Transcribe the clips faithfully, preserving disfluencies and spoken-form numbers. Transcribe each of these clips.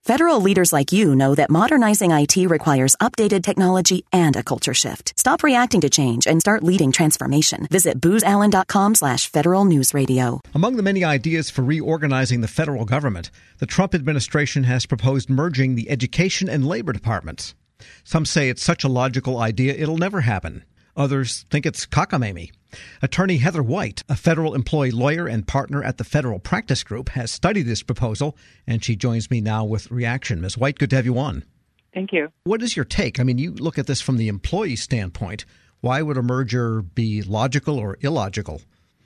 Federal leaders like you know that modernizing I T requires updated technology and a culture shift. Stop reacting to change and start leading transformation. Visit booz allen dot com slash federal news radio. Among the many ideas for reorganizing the federal government, the Trump administration has proposed merging the education and labor departments. Some say it's such a logical idea it'll never happen. Others think it's cockamamie. Attorney Heather White, a federal employee lawyer and partner at the Federal Practice Group, has studied this proposal, and she joins me now with reaction. Miz White, good to have you on. Thank you. What is your take? I mean, you look at this from the employee standpoint. Why would a merger be logical or illogical?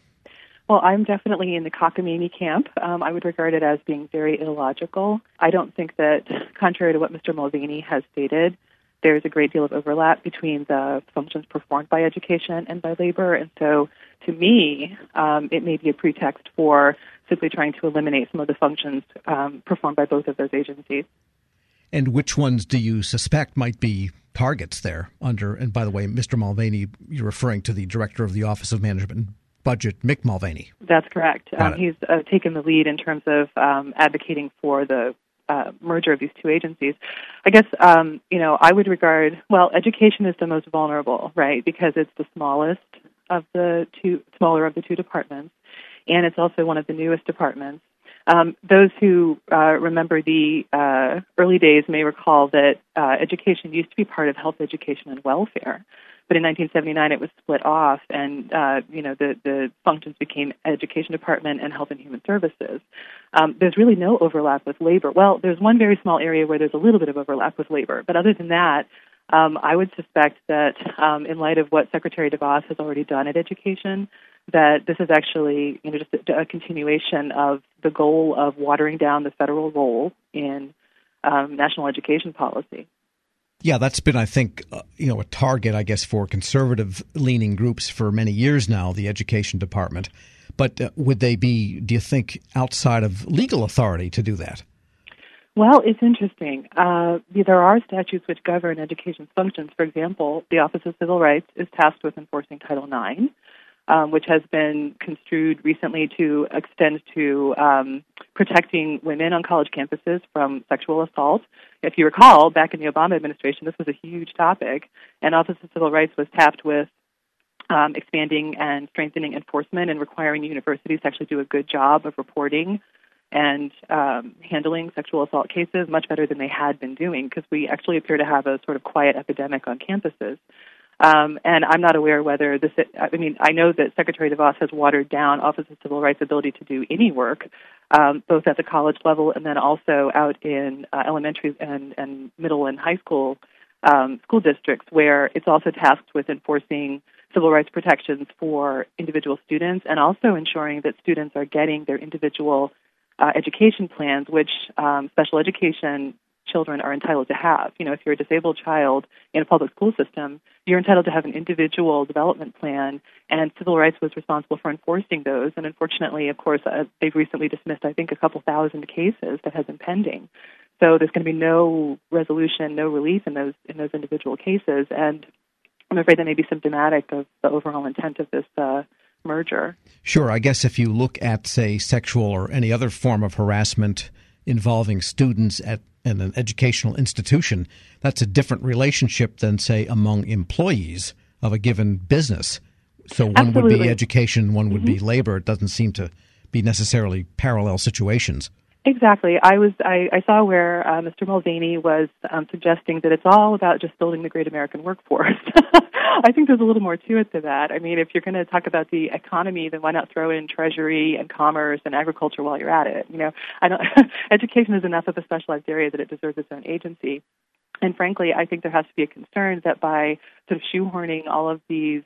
Well, I'm definitely in the cockamamie camp. Um, I would regard it as being very illogical. I don't think that, contrary to what Mister Mulvaney has stated, there's a great deal of overlap between the functions performed by education and by labor. And so, to me, um, it may be a pretext for simply trying to eliminate some of the functions um, performed by both of those agencies. And which ones do you suspect might be targets there under, and by the way, Mister Mulvaney, you're referring to the Director of the Office of Management and Budget, Mick Mulvaney. That's correct. Um, he's uh, taken the lead in terms of um, advocating for the Uh, merger of these two agencies. I guess, um, you know, I would regard, well, education is the most vulnerable, right, because it's the smallest of the two, smaller of the two departments, and it's also one of the newest departments. Um, those who uh, remember the uh, early days may recall that uh, education used to be part of health, education, and welfare. But in nineteen seventy-nine, it was split off, and uh, you know the, the functions became Education Department and Health and Human Services. Um, there's really no overlap with labor. Well, there's one very small area where there's a little bit of overlap with labor, but other than that, um, I would suspect that um, in light of what Secretary DeVos has already done at education, that this is actually you know just a, a continuation of the goal of watering down the federal role in um, national education policy. Yeah, that's been, I think, uh, you know, a target, I guess, for conservative-leaning groups for many years now, the Education Department. But uh, would they be, do you think, outside of legal authority to do that? Well, it's interesting. Uh, there are statutes which govern education's functions. For example, the Office of Civil Rights is tasked with enforcing Title nine, um, which has been construed recently to extend to um, protecting women on college campuses from sexual assault. If you recall, back in the Obama administration, this was a huge topic, and Office of Civil Rights was tapped with um, expanding and strengthening enforcement and requiring universities to actually do a good job of reporting and um, handling sexual assault cases much better than they had been doing, because we actually appear to have a sort of quiet epidemic on campuses. Um, and I'm not aware whether this, I mean, I know that Secretary DeVos has watered down Office of Civil Rights' ability to do any work, um, both at the college level and then also out in uh, elementary and, and middle and high school um, school districts, where it's also tasked with enforcing civil rights protections for individual students and also ensuring that students are getting their individual uh, education plans, which um, special education children are entitled to have. You know, if you're a disabled child in a public school system, you're entitled to have an individual development plan, and civil rights was responsible for enforcing those. And unfortunately, of course, uh, they've recently dismissed, I think, a couple thousand cases that have been pending. So there's going to be no resolution, no relief in those in those individual cases. And I'm afraid that may be symptomatic of the overall intent of this uh, merger. Sure. I guess if you look at, say, sexual or any other form of harassment involving students at in an educational institution, that's a different relationship than, say, among employees of a given business. So one Absolutely. would be education, one would Mm-hmm. be labor. It doesn't seem to be necessarily parallel situations. Exactly. I was I, I saw where uh, Mister Mulvaney was um, suggesting that it's all about just building the great American workforce. I think there's a little more to it than that. I mean, if you're going to talk about the economy, then why not throw in Treasury and commerce and agriculture while you're at it? You know, I don't. Education is enough of a specialized area that it deserves its own agency. And frankly, I think there has to be a concern that by sort of shoehorning all of these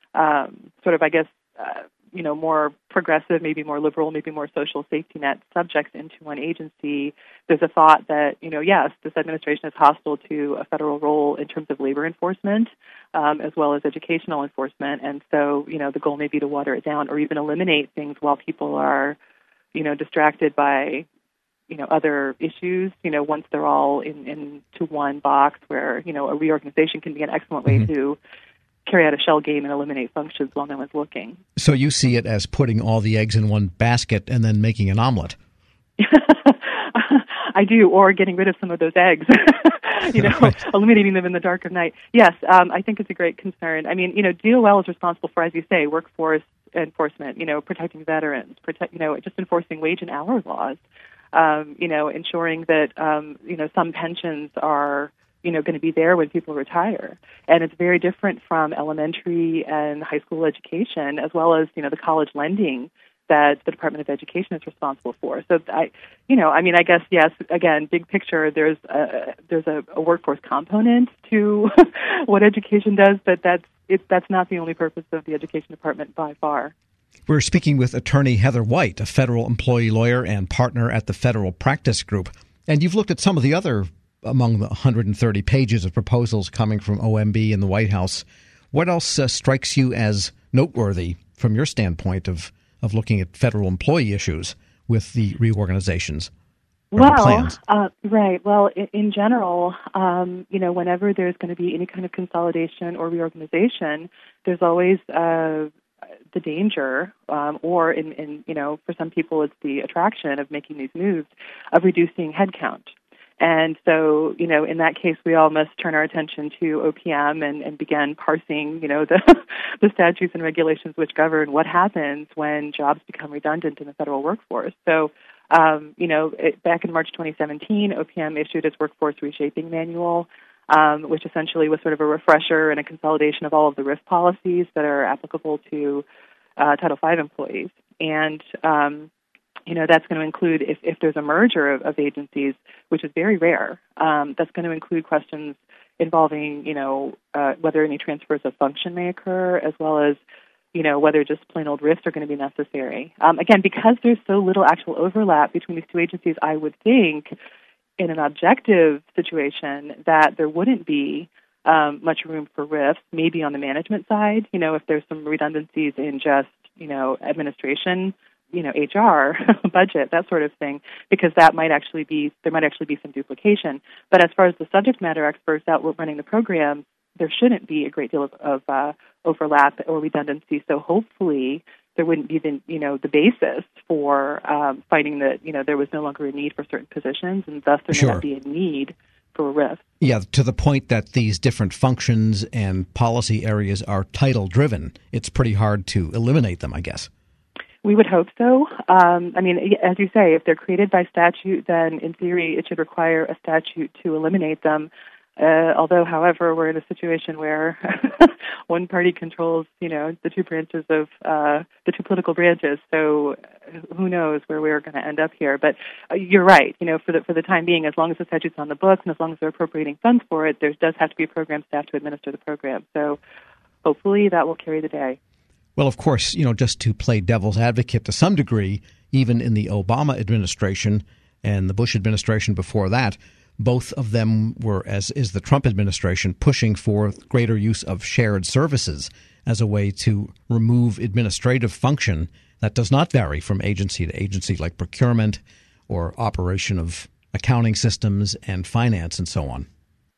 um, sort of, I guess, uh, you know, more progressive, maybe more liberal, maybe more social safety net subjects into one agency, there's a thought that, you know, yes, this administration is hostile to a federal role in terms of labor enforcement, um, as well as educational enforcement. And so, you know, the goal may be to water it down or even eliminate things while people are, you know, distracted by, you know, other issues, you know, once they're all in, into one box where, you know, a reorganization can be an excellent way mm-hmm. to carry out a shell game and eliminate functions while no one's looking. So you see it as putting all the eggs in one basket and then making an omelet? I do, or getting rid of some of those eggs, you know, right. eliminating them in the dark of night. Yes, um, I think it's a great concern. I mean, you know, D O L is responsible for, as you say, workforce enforcement, you know, protecting veterans, protect, you know, just enforcing wage and hour laws, um, you know, ensuring that, um, you know, some pensions are, you know, going to be there when people retire. And it's very different from elementary and high school education, as well as, you know, the college lending that the Department of Education is responsible for. So, I, you know, I mean, I guess, yes, again, big picture, there's a, there's a, a workforce component to what education does, but that's, it, that's not the only purpose of the Education Department by far. We're speaking with attorney Heather White, a federal employee lawyer and partner at the Federal Practice Group. And you've looked at some of the other among the one hundred thirty pages of proposals coming from O M B and the White House. What else uh, strikes you as noteworthy from your standpoint of, of looking at federal employee issues with the reorganizations? Well, uh, right. Well, in, in general, um, you know, whenever there's going to be any kind of consolidation or reorganization, there's always uh, the danger, um, or in, in, you know, for some people it's the attraction of making these moves, of reducing headcount. And so, you know, in that case, we all must turn our attention to O P M and, and begin parsing, you know, the the statutes and regulations which govern what happens when jobs become redundant in the federal workforce. So, um, you know, it, back in March twenty seventeen, O P M issued its Workforce Reshaping Manual, um, which essentially was sort of a refresher and a consolidation of all of the R I F policies that are applicable to uh, Title five employees. And, um, you know, that's going to include, if, if there's a merger of, of agencies, which is very rare, um, that's going to include questions involving, you know, uh, whether any transfers of function may occur, as well as, you know, whether just plain old rifts are going to be necessary. Um, again, because there's so little actual overlap between these two agencies, I would think in an objective situation that there wouldn't be um, much room for rifts, maybe on the management side, you know, if there's some redundancies in just, you know, administration, you know, H R, budget, that sort of thing, because that might actually be, there might actually be some duplication. But as far as the subject matter experts out running the program, there shouldn't be a great deal of, of uh, overlap or redundancy. So hopefully there wouldn't be the, you know, the basis for um, finding that, you know, there was no longer a need for certain positions, and thus there Sure. may not be a need for a R I F. Yeah, to the point that these different functions and policy areas are title-driven, it's pretty hard to eliminate them, I guess. We would hope so. Um, I mean, as you say, if they're created by statute, then in theory it should require a statute to eliminate them. Uh, although, however, we're in a situation where one party controls, you know, the two branches of uh, the two political branches. So who knows where we're going to end up here? But uh, you're right. You know, for the for the time being, as long as the statute's on the books and as long as they're appropriating funds for it, there does have to be a program staff to administer the program. So hopefully that will carry the day. Well, of course, you know, just to play devil's advocate to some degree, even in the Obama administration and the Bush administration before that, both of them were, as is the Trump administration, pushing for greater use of shared services as a way to remove administrative function that does not vary from agency to agency, like procurement or operation of accounting systems and finance and so on.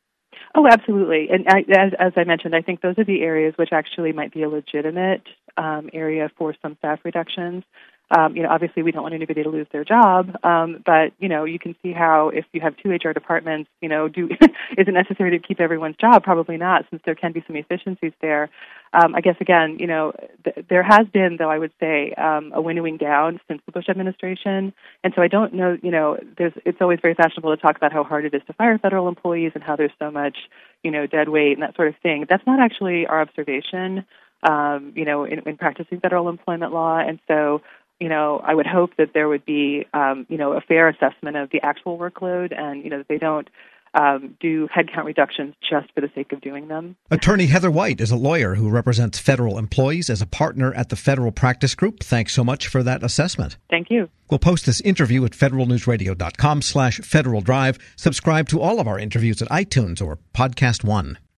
Oh, absolutely. And I, as, as I mentioned, I think those are the areas which actually might be a legitimate um, area for some staff reductions. Um, you know, obviously we don't want anybody to lose their job, um, but, you know, you can see how if you have two H R departments, you know, do is it necessary to keep everyone's job? Probably not, since there can be some efficiencies there. Um, I guess, again, you know, th- there has been, though, I would say, um, a winnowing down since the Bush administration. And so I don't know, you know, there's it's always very fashionable to talk about how hard it is to fire federal employees and how there's so much, you know, dead weight and that sort of thing. That's not actually our observation, um, you know, in, in practicing federal employment law. And so, you know, I would hope that there would be, um, you know, a fair assessment of the actual workload and, you know, that they don't um, do headcount reductions just for the sake of doing them. Attorney Heather White is a lawyer who represents federal employees as a partner at the Federal Practice Group. Thanks so much for that assessment. Thank you. We'll post this interview at federalnewsradio.com slash Federal Drive. Subscribe to all of our interviews at iTunes or Podcast One.